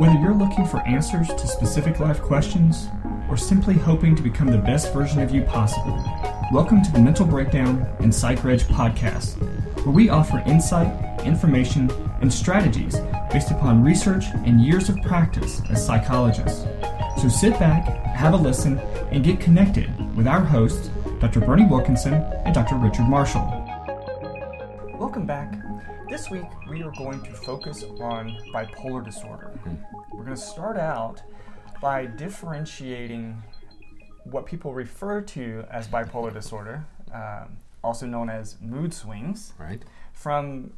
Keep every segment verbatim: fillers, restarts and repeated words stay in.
Whether you're looking for answers to specific life questions or simply hoping to become the best version of you possible, welcome to the Mental Breakdown and PsychReg podcast, where we offer insight, information, and strategies based upon research and years of practice as psychologists. So sit back, have a listen, and get connected with our hosts, Doctor Bernie Wilkinson and Doctor Richard Marshall. Welcome back. This week, we are going to focus on bipolar disorder. We're going to start out by differentiating what people refer to as bipolar disorder, um, also known as mood swings, right, from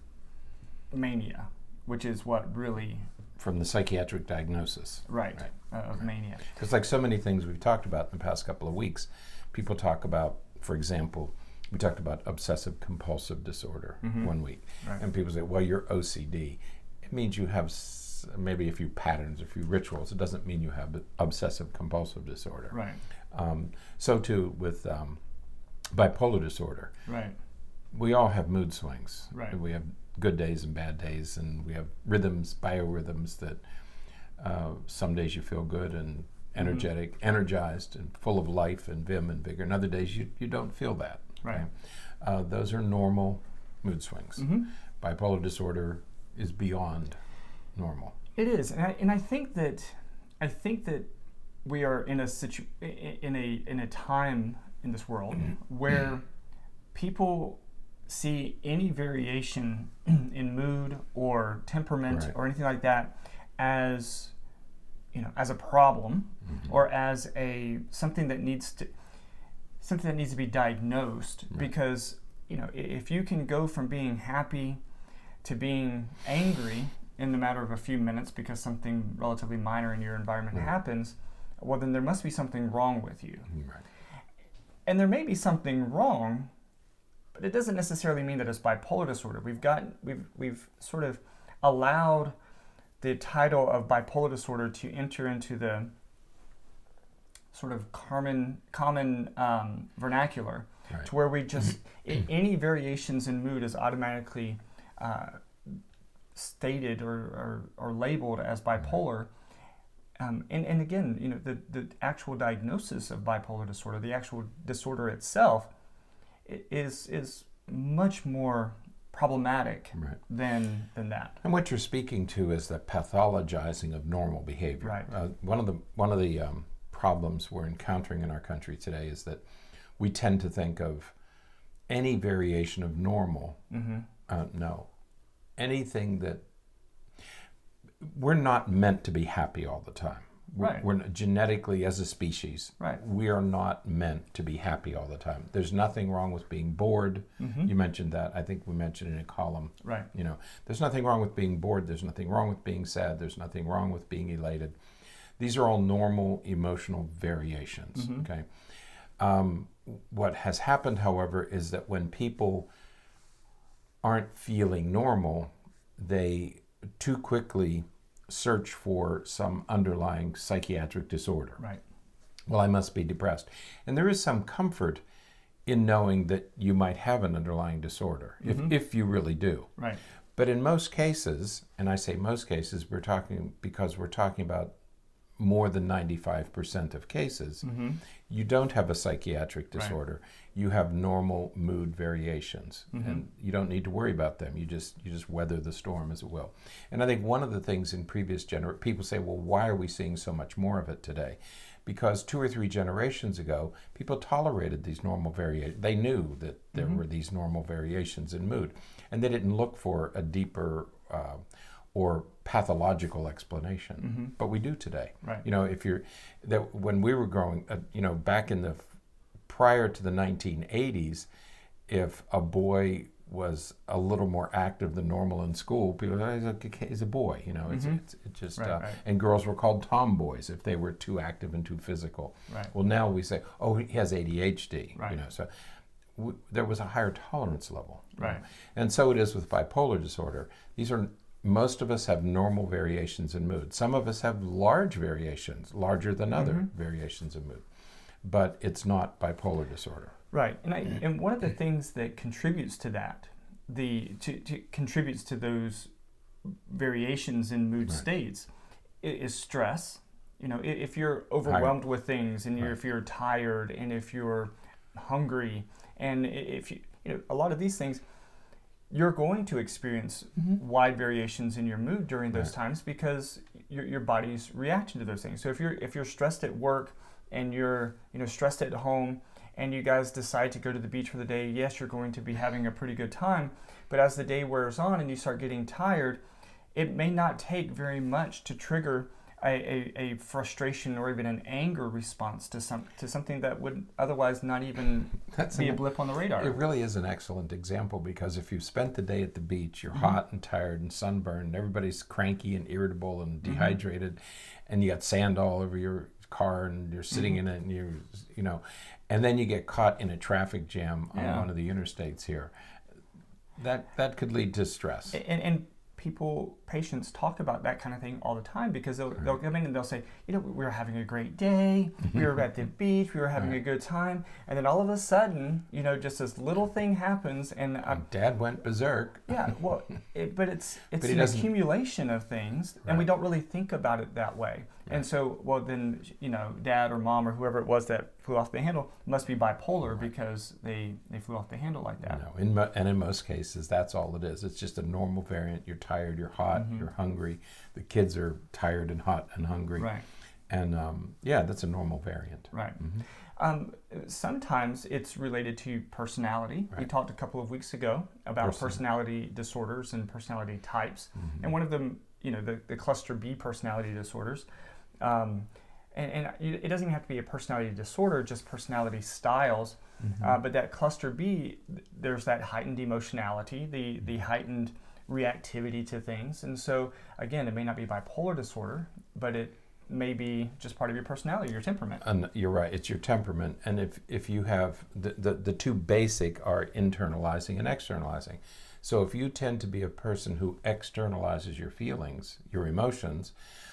mania, which is what really... From the psychiatric diagnosis. Right, right. Uh, of right. mania. Because like so many things we've talked about in the past couple of weeks, people talk about, for example, we talked about obsessive compulsive disorder mm-hmm. one week. Right. And people say, well, you're O C D. It means you have s- maybe a few patterns, a few rituals. It doesn't mean you have obsessive compulsive disorder. Right. Um, so too with um, bipolar disorder. Right. We all have mood swings. Right. We have good days and bad days, and we have rhythms, biorhythms that uh, some days you feel good and energetic, mm-hmm. energized and full of life and vim and vigor, and other days you, you don't feel that. Right. Okay? Uh, those are normal mood swings. Mm-hmm. Bipolar disorder is beyond normal. It is, and I, and I think that I think that we are in a situ in a in a time in this world where people see any variation in mood or temperament right. or anything like that as, you know, as a problem mm-hmm. or as a something that needs to something that needs to be diagnosed right. because, you know, if you can go from being happy to being angry in the matter of a few minutes because something relatively minor in your environment right. happens, well, then there must be something wrong with you. Right. And there may be something wrong, but it doesn't necessarily mean that it's bipolar disorder. We've got we've we've sort of allowed the title of bipolar disorder to enter into the sort of common common um, vernacular, right. to where we just I, any variations in mood is automatically uh, stated or, or or labeled as bipolar. Um, and, and again, you know, the, the actual diagnosis of bipolar disorder, the actual disorder itself, is is much more problematic right. than than that. And what you're speaking to is the pathologizing of normal behavior. Right. Uh, one of the one of the um, problems we're encountering in our country today is that we tend to think of any variation of normal. Mm-hmm. Uh, no, anything that we're not meant to be happy all the time. We're, right. we're genetically, as a species, right. we are not meant to be happy all the time. There's nothing wrong with being bored. Mm-hmm. You mentioned that. I think we mentioned in a column. Right. You know, there's nothing wrong with being bored. There's nothing wrong with being sad. There's nothing wrong with being elated. These are all normal emotional variations. Mm-hmm. Okay. Um, what has happened, however, is that when people aren't feeling normal, they too quickly search for some underlying psychiatric disorder. Right. Well, I must be depressed. And there is some comfort in knowing that you might have an underlying disorder, mm-hmm. if, if you really do. Right. But in most cases, and I say most cases, we're talking because we're talking about more than ninety-five percent of cases, mm-hmm. you don't have a psychiatric disorder. Right. You have normal mood variations, mm-hmm. and you don't need to worry about them. You just you just weather the storm, as it will. And I think one of the things in previous generations, people say, well, why are we seeing so much more of it today? Because two or three generations ago, people tolerated these normal variations. They knew that there mm-hmm. were these normal variations in mood, and they didn't look for a deeper uh, or pathological explanation. Mm-hmm. But we do today. Right. You know, if you're that when we were growing, uh, you know, back in the prior to the nineteen eighties, if a boy was a little more active than normal in school, people were like, he's a, he's a boy, you know. It's, mm-hmm. it's, it's just, right, uh, right. and girls were called tomboys if they were too active and too physical. Right. Well, now we say, oh, he has A D H D, right. you know. So w- there was a higher tolerance level. Right. Know? And so it is with bipolar disorder. These are Most of us have normal variations in mood. Some of us have large variations, larger than other mm-hmm. variations in mood. But it's not bipolar disorder. Right. And I, and one of the things that contributes to that, the to, to contributes to those variations in mood right. states, is stress. You know, if you're overwhelmed with things, and you're, right. if you're tired, and if you're hungry, and if you, you know, a lot of these things, you're going to experience mm-hmm. wide variations in your mood during those right. times, because your your body's reaction to those things. So if you're if you're stressed at work, and you're you know stressed at home, and you guys decide to go to the beach for the day, yes, you're going to be having a pretty good time. But as the day wears on and you start getting tired, it may not take very much to trigger A, a, a frustration or even an anger response to some to something that would otherwise not even That's be an, a blip on the radar. It really is an excellent example, because if you've spent the day at the beach, you're mm-hmm. hot and tired and sunburned, everybody's cranky and irritable and dehydrated, mm-hmm. and you got sand all over your car, and you're sitting mm-hmm. in it, and you you know, and then you get caught in a traffic jam on yeah. one of the interstates here. That that could lead to stress. And, and people, patients talk about that kind of thing all the time, because they'll, right. they'll come in and they'll say, you know, we were having a great day, we were at the beach, we were having right. a good time, and then all of a sudden, you know, just this little thing happens, and I'm, Dad went berserk. Yeah, well, it, but it's it's but an doesn't... accumulation of things, right. and we don't really think about it that way. Right. And so, well, then, you know, Dad or Mom or whoever it was that flew off the handle must be bipolar right. because they, they flew off the handle like that. No, in mo- and in most cases, that's all it is. It's just a normal variant. You're tired, you're hot, mm-hmm. you're hungry. The kids are tired and hot and hungry. Right. And um, yeah, that's a normal variant. Right. Mm-hmm. Um, sometimes it's related to personality. Right. We talked a couple of weeks ago about Person. personality disorders and personality types. Mm-hmm. And one of them, you know, the, the cluster B personality disorders. Um, and, and it doesn't even have to be a personality disorder, just personality styles. Mm-hmm. Uh, but that cluster B, there's that heightened emotionality, the, the heightened reactivity to things. And so, again, it may not be bipolar disorder, but it may be just part of your personality, your temperament. And you're right, it's your temperament. And if, if you have, the, the, the two basic are internalizing and externalizing. So if you tend to be a person who externalizes your feelings, your emotions,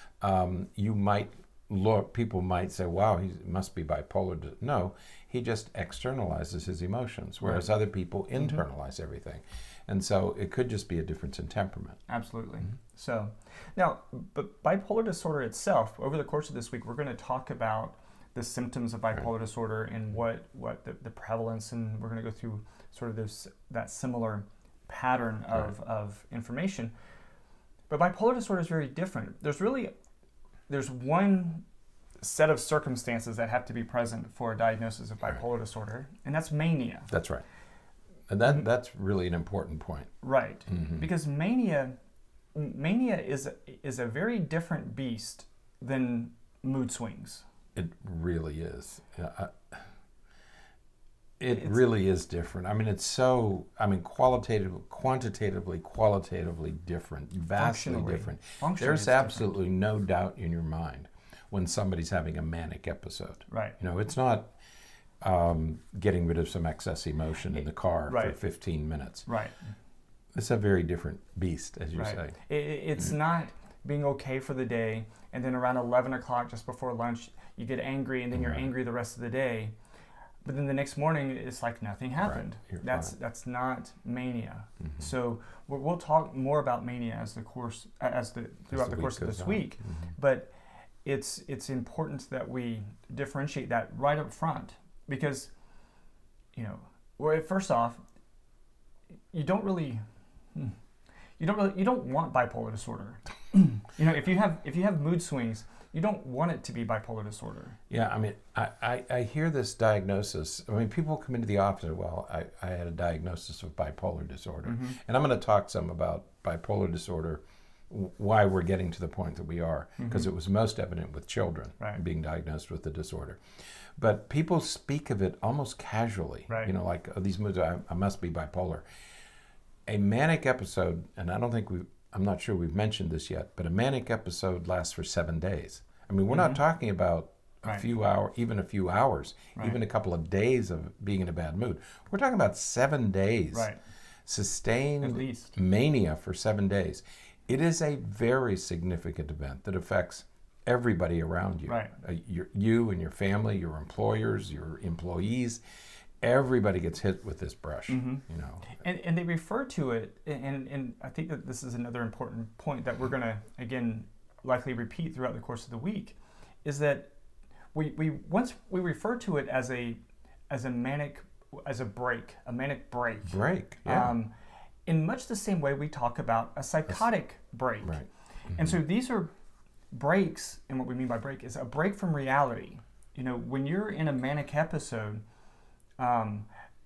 um, you might look, people might say, wow, he must be bipolar. No, he just externalizes his emotions, whereas right. other people internalize mm-hmm. everything. And so it could just be a difference in temperament. Absolutely. Mm-hmm. So now, but bipolar disorder itself, over the course of this week, we're going to talk about the symptoms of bipolar right. disorder and what, what the, the prevalence, and we're going to go through sort of this that similar pattern of, right. of information. But bipolar disorder is very different. There's really, there's one set of circumstances that have to be present for a diagnosis of bipolar right. disorder, and that's mania. That's right. And that that's really an important point. Right. Mm-hmm. Because mania mania is a, is a very different beast than mood swings. It really is. Uh, it it's, really is different. I mean, it's so, I mean, qualitative, quantitatively, qualitatively different, vastly different. There's absolutely different. No doubt in your mind when somebody's having a manic episode. Right. You know, it's not um, getting rid of some excess emotion in the car right. for fifteen minutes. Right. It's a very different beast, as you right. say. It, it's mm-hmm. not being okay for the day, and then around eleven o'clock, just before lunch, you get angry, and then you're right. angry the rest of the day. But then the next morning, it's like nothing happened. Right. That's fine. That's not mania. Mm-hmm. So we'll, we'll talk more about mania as the course as the throughout as the, the course of this on. week. Mm-hmm. But it's it's important that we differentiate that right up front, because you know, well, first off, you don't really. Hmm, You don't really, you don't want bipolar disorder. You know, if you have if you have mood swings, you don't want it to be bipolar disorder. Yeah, I mean, I, I, I hear this diagnosis. I mean, people come into the office and, well, I, I had a diagnosis of bipolar disorder. Mm-hmm. And I'm going to talk some about bipolar disorder, why we're getting to the point that we are, because mm-hmm. it was most evident with children right. being diagnosed with the disorder. But people speak of it almost casually, right. you know, like, oh, these moods, I, I must be bipolar. A manic episode, and I don't think we've, I'm not sure we've mentioned this yet, but a manic episode lasts for seven days. I mean, we're mm-hmm. not talking about a right. few hours, even a few hours, right. even a couple of days of being in a bad mood. We're talking about seven days. Right. Sustained At least. mania for seven days. It is a very significant event that affects everybody around you. Right. Uh, your, you and your family, your employers, your employees. Everybody gets hit with this brush, mm-hmm. you know. And and they refer to it, and and I think that this is another important point that we're going to, again, likely repeat throughout the course of the week, is that we, we once we refer to it as a as a manic as a break, a manic break. Break, yeah. Um, in much the same way we talk about a psychotic break. Right. Mm-hmm. And so these are breaks, and what we mean by break is a break from reality. You know, when you're in a manic episode, um,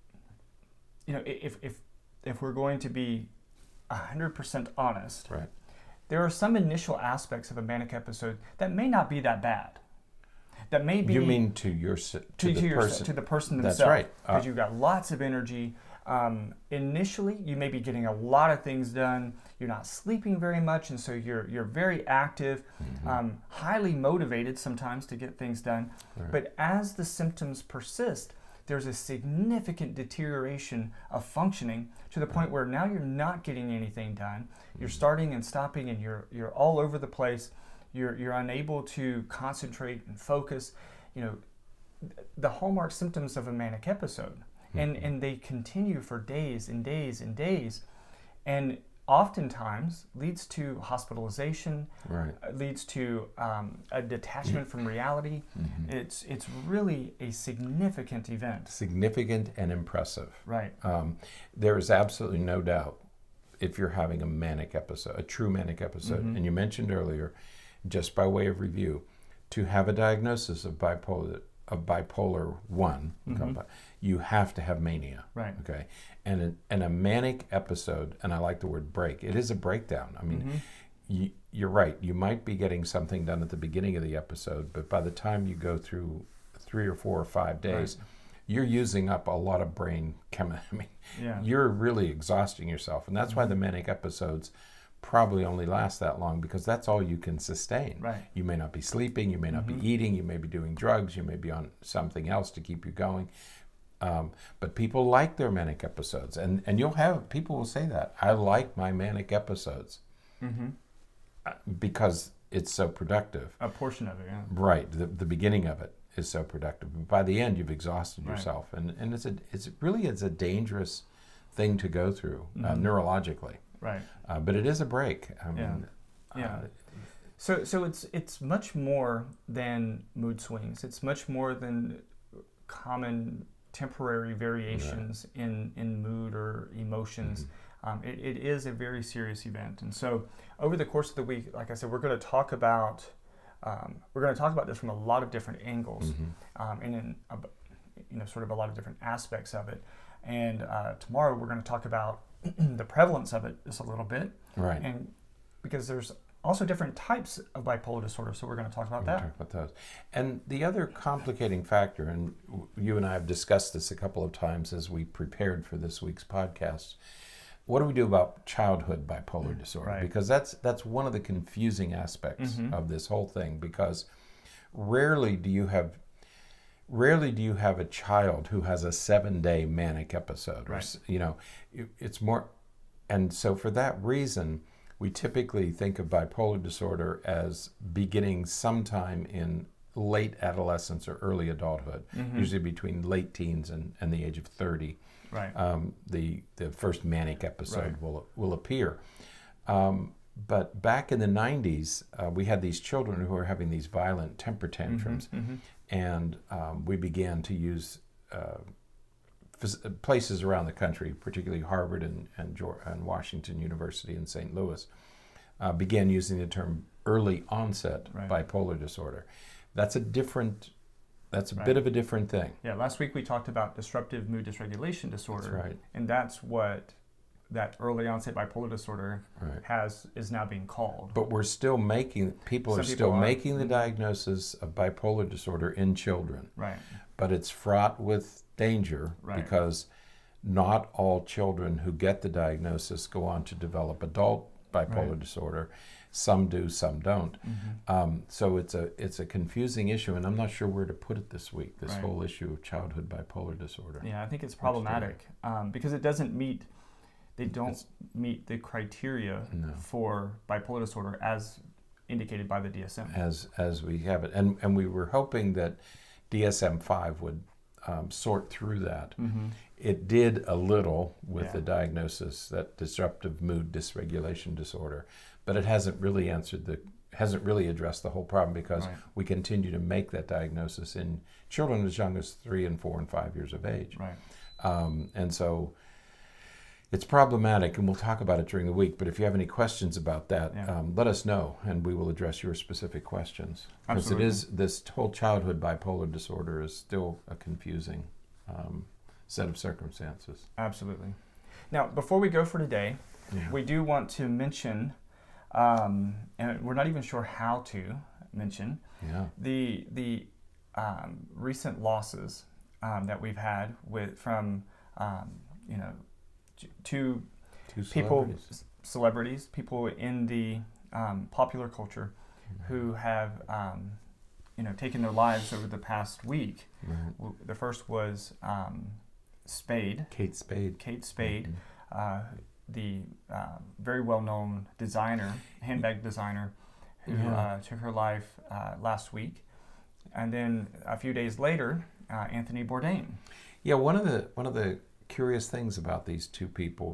you know, if if if we're going to be one hundred percent honest, right. there are some initial aspects of a manic episode that may not be that bad. That may be. You mean to your to, to, the to, your, person to the person themselves? That's right. Because uh, you've got lots of energy. Um, initially, you may be getting a lot of things done. You're not sleeping very much, and so you're you're very active, mm-hmm. um, highly motivated sometimes to get things done. Right. But as the symptoms persist, there's a significant deterioration of functioning to the point where now you're not getting anything done. You're starting and stopping, and you're you're all over the place. You're you're unable to concentrate and focus. You know, the hallmark symptoms of a manic episode. And and they continue for days and days and days, and oftentimes leads to hospitalization, right. leads to um, a detachment from reality. Mm-hmm. It's it's really a significant event. Significant and impressive. Right. Um, there is absolutely no doubt if you're having a manic episode, a true manic episode, mm-hmm. and you mentioned earlier, just by way of review, to have a diagnosis of bipolar of bipolar one, mm-hmm. you have to have mania. Right. Okay. And a, and a manic episode, and I like the word break, it is a breakdown. I mean, mm-hmm. you, you're right. You might be getting something done at the beginning of the episode, but by the time you go through three or four or five days, right. you're using up a lot of brain chemistry. I mean, yeah. you're really exhausting yourself. And that's mm-hmm. why the manic episodes probably only last that long, because that's all you can sustain. Right. You may not be sleeping, you may not mm-hmm. be eating, you may be doing drugs, you may be on something else to keep you going. Um, but people like their manic episodes, and, and you'll have, people will say that, I like my manic episodes mm-hmm. because it's so productive. A portion of it, yeah. Right, the, the beginning of it is so productive. But by the end, you've exhausted right. yourself, and, and it's a, it's really it's a dangerous thing to go through mm-hmm. uh, neurologically. Right. Uh, but it is a break. I mean, yeah. yeah. Uh, so so it's it's much more than mood swings. It's much more than common temporary variations right. in, in mood or emotions. Mm-hmm. Um, it, it is a very serious event. And so over the course of the week, like I said, we're going to talk about um, we're going to talk about this from a lot of different angles, mm-hmm. um, and in a, you know sort of a lot of different aspects of it. And uh, tomorrow we're going to talk about the prevalence of it just a little bit, right? And because there's also different types of bipolar disorder, so we're going to talk about we're that. Talk about those. And the other complicating factor, and you and I have discussed this a couple of times as we prepared for this week's podcast. What do we do about childhood bipolar disorder? Right. Because that's that's one of the confusing aspects mm-hmm. of this whole thing. Because rarely do you have Rarely do you have a child who has a seven-day manic episode. Right. Or, you know, it's more, and so for that reason, we typically think of bipolar disorder as beginning sometime in late adolescence or early adulthood, mm-hmm. usually between late teens and, and the age of thirty. Right. Um, the the first manic episode right. will will appear. Um, but back in the nineties, uh, we had these children who were having these violent temper tantrums. Mm-hmm, mm-hmm. And um, we began to use uh, f- places around the country, particularly Harvard and, and, George, and Washington University in Saint Louis, uh, began using the term early onset right. bipolar disorder. That's a different, that's a right. bit of a different thing. Yeah, last week we talked about disruptive mood dysregulation disorder. That's right. And that's what that early onset bipolar disorder right. has is now being called. But we're still making, people Some are people still are. making the diagnosis of bipolar disorder in children. Right. But it's fraught with danger right. because not all children who get the diagnosis go on to develop adult bipolar right. disorder. Some do, some don't. Mm-hmm. Um, so it's a it's a confusing issue, and I'm not sure where to put it this week, this right. whole issue of childhood bipolar disorder. Yeah, I think it's problematic um, because it doesn't meet They don't it's, meet the criteria no. for bipolar disorder as indicated by the D S M. As as we have it, and and we were hoping that D S M five would um, sort through that. Mm-hmm. It did a little with yeah. the diagnosis, that disruptive mood dysregulation disorder, but it hasn't really answered the hasn't really addressed the whole problem because right. we continue to make that diagnosis in children as young as three and four and five years of age. Right. Um, and so it's problematic, and we'll talk about it during the week. But if you have any questions about that, Yeah. um, let us know, and we will address your specific questions. Because it Absolutely. is, this whole childhood bipolar disorder is still a confusing um, set of circumstances. Absolutely. Now, before we go for today, Yeah. we do want to mention, um, and we're not even sure how to mention, Yeah. the the um, recent losses um, that we've had with from um, you know t- two Two people, celebrities. c- celebrities, people in the um, popular culture who have um, you know taken their lives over the past week. Right. W- The first was um, Spade, Kate Spade. Kate Spade, Mhm. uh, the uh, very well-known designer, handbag designer, who Yeah. uh, took her life uh, last week, and then a few days later, uh, Anthony Bourdain. Yeah, one of the one of the curious things about these two people,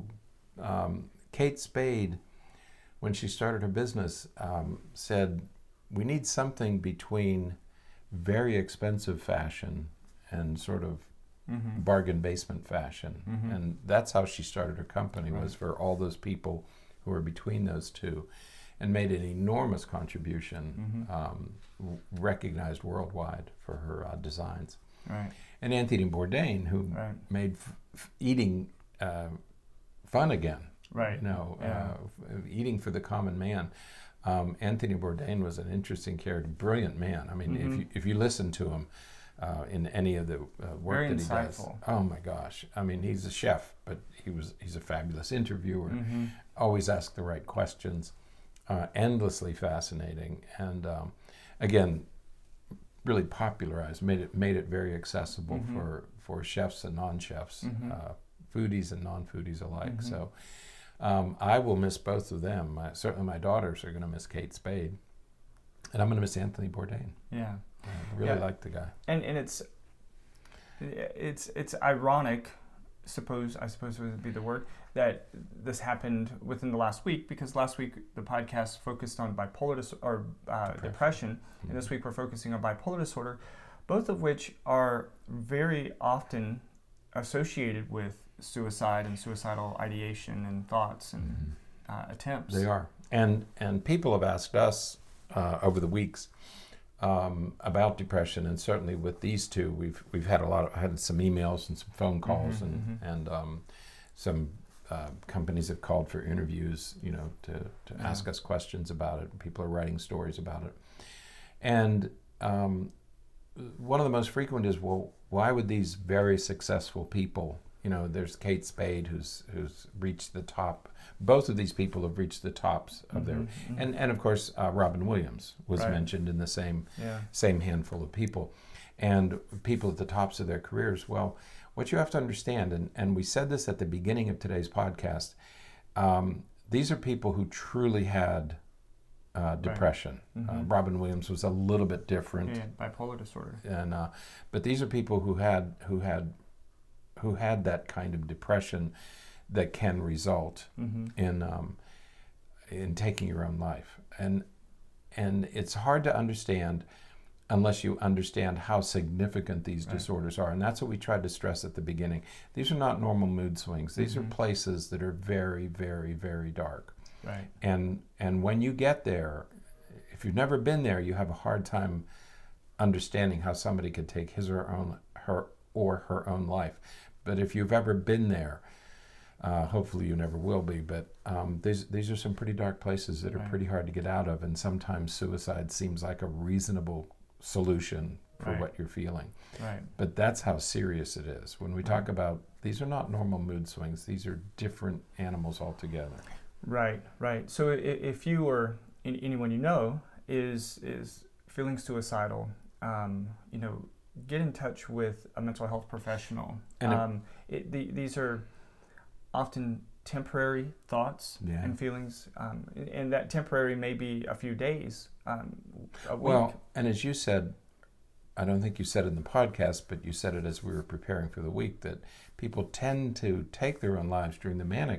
um, Kate Spade, when she started her business, um, said, "We need something between very expensive fashion and sort of Mm-hmm. bargain basement fashion," Mhm. and that's how she started her company. Right. Was for all those people who were between those two, and made an enormous contribution, Mhm. um, w- recognized worldwide for her uh, designs. Right. And Anthony Bourdain, who Right. made f- f- eating uh, fun again. Right. You know, Yeah. uh, f- eating for the common man. Um, Anthony Bourdain was an interesting character, brilliant man. I mean, Mhm. if you if you listen to him uh, in any of the uh, work Very that he does, insightful. oh my gosh! I mean, he's a chef, but he was he's a fabulous interviewer. Mm-hmm. Always asked the right questions. Uh, endlessly fascinating, and um, again, really popularized, made it made it very accessible Mhm. for for chefs and non-chefs, Mhm. uh, foodies and non-foodies alike. Mhm. So um, I will miss both of them. My, certainly, my daughters are going to miss Kate Spade, and I'm going to miss Anthony Bourdain. Yeah. I really Yeah. like the guy. And and it's it's it's ironic, suppose I suppose would be the word, that this happened within the last week, because last week the podcast focused on bipolar dis- or uh, depression, Depression. and this week we're focusing on bipolar disorder, both of which are very often associated with suicide and suicidal ideation and thoughts and Mhm. uh, attempts. They are, and and people have asked us uh, over the weeks um, about depression, and certainly with these two, we've we've had a lot of had some emails and some phone calls, Mhm, and mhm. and um, some uh, companies have called for interviews, you know, to to Yeah. ask us questions about it. People are writing stories about it, and um, one of the most frequent is, well, why would these very successful people, you know, there's Kate Spade who's who's reached the top. Both of these people have reached the tops of their, Mhm, mhm. and and of course uh, Robin Williams was Right. mentioned in the same Yeah. same handful of people, and people at the tops of their careers. Well, what you have to understand, and and we said this at the beginning of today's podcast, um, these are people who truly had uh, depression. Mhm. Uh, Robin Williams was a little bit different. Yeah, bipolar disorder. And uh, but these are people who had who had who had that kind of depression that can result Mm-hmm. in um, in taking your own life, and and it's hard to understand unless you understand how significant these Right. disorders are, and that's what we tried to stress at the beginning. These are not normal mood swings. These Mhm. are places that are very, very, very dark, Right. and and when you get there, if you've never been there, you have a hard time understanding how somebody could take his or her own her or her own life. But if you've ever been there, uh, hopefully you never will be. But um, these these are some pretty dark places that are Right. pretty hard to get out of, and sometimes suicide seems like a reasonable solution for Right. what you're feeling. Right. But that's how serious it is. When we talk Right. about, these are not normal mood swings. These are different animals altogether. Right, right. So i- if you or an- anyone you know is is feeling suicidal, um, you know, get in touch with a mental health professional. And it- um, it, the, these are often temporary thoughts Yeah. and feelings, um, and, and that temporary may be a few days, um, a week. Well, and as you said, I don't think you said it in the podcast, but you said it as we were preparing for the week, that people tend to take their own lives during the manic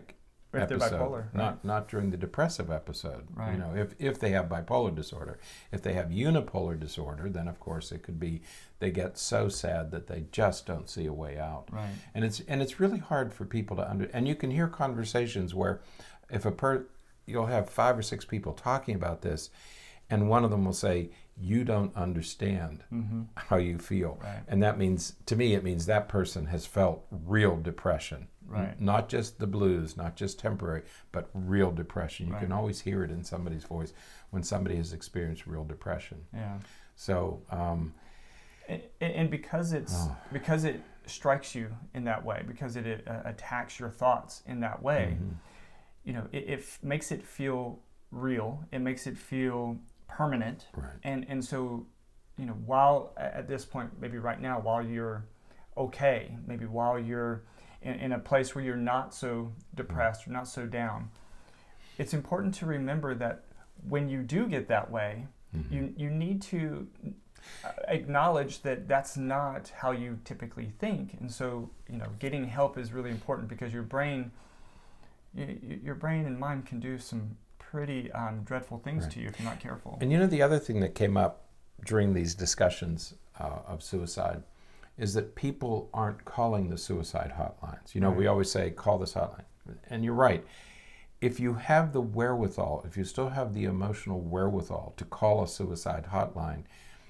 if episode, they're bipolar, right? not not during the depressive episode. Right. You know, if if they have bipolar disorder, if they have unipolar disorder, then of course it could be they get so sad that they just don't see a way out. Right. And it's and it's really hard for people to under. And you can hear conversations where, if a per, you'll have five or six people talking about this, and one of them will say, "You don't understand mm-hmm. how you feel," right. and that means, to me, it means that person has felt real depression. Right. Not just the blues, not just temporary, but real depression. You right. can always hear it in somebody's voice when somebody has experienced real depression. Yeah. So, um, and, and because it's oh. because it strikes you in that way, because it, it uh, attacks your thoughts in that way, mm-hmm. you know, it, it f- makes it feel real. It makes it feel permanent. Right. And and so, you know, while at this point, maybe right now, while you're okay, maybe while you're In, in a place where you're not so depressed or not so down, it's important to remember that when you do get that way, mm-hmm. you you need to acknowledge that that's not how you typically think. And so, you know, getting help is really important, because your brain, you, your brain and mind can do some pretty um, dreadful things right. to you if you're not careful. And you know, the other thing that came up during these discussions uh, of suicide is that people aren't calling the suicide hotlines. You know, right. we always say, call this hotline. And you're right. If you have the wherewithal, if you still have the emotional wherewithal to call a suicide hotline,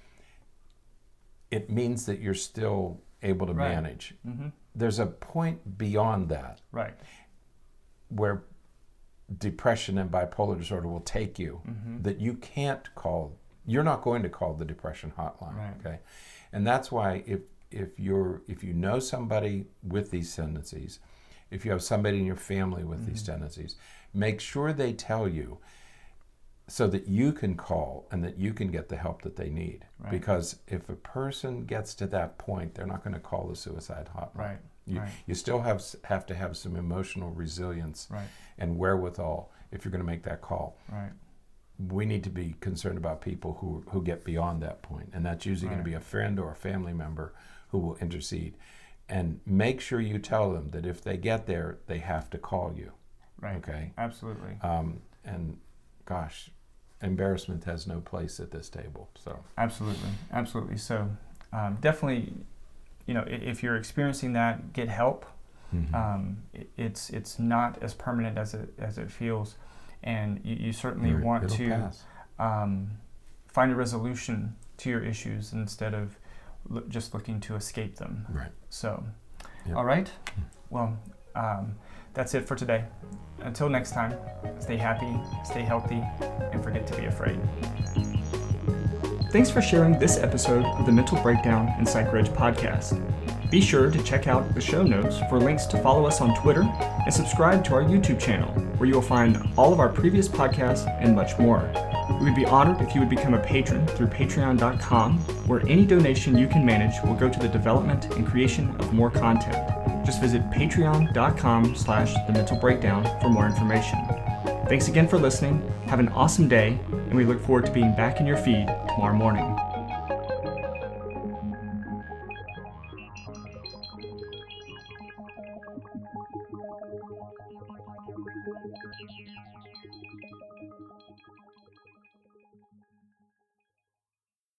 it means that you're still able to right. manage. Mm-hmm. There's a point beyond that right. where depression and bipolar disorder will take you mm-hmm. that you can't call, you're not going to call the depression hotline, right. okay? And that's why if If you're, if you know somebody with these tendencies, if you have somebody in your family with mm-hmm. these tendencies, make sure they tell you so that you can call and that you can get the help that they need. Right. Because if a person gets to that point, they're not going to call the suicide hotline. Right. You, right. you still have have to have some emotional resilience right. and wherewithal if you're going to make that call. Right. We need to be concerned about people who who get beyond that point, and that's usually right. going to be a friend or a family member who will intercede. And make sure you tell them that if they get there, they have to call you. Right. Okay? Absolutely. Um, and gosh, embarrassment has no place at this table. So Absolutely. Absolutely. So um, definitely, you know, if you're experiencing that, get help. Mm-hmm. Um, it, it's it's not as permanent as it as it feels. And you, you certainly It'll want to um, find a resolution to your issues instead of lo- just looking to escape them. Right. So, yep. all right. Well, um, that's it for today. Until next time, stay happy, stay healthy, and forget to be afraid. Thanks for sharing this episode of the Mental Breakdown and PsychReg podcast. Be sure to check out the show notes for links to follow us on Twitter and subscribe to our YouTube channel, where you will find all of our previous podcasts and much more. We would be honored if you would become a patron through patreon dot com, where any donation you can manage will go to the development and creation of more content. Just visit patreon dot com slash the mental breakdown for more information. Thanks again for listening. Have an awesome day, and we look forward to being back in your feed tomorrow morning.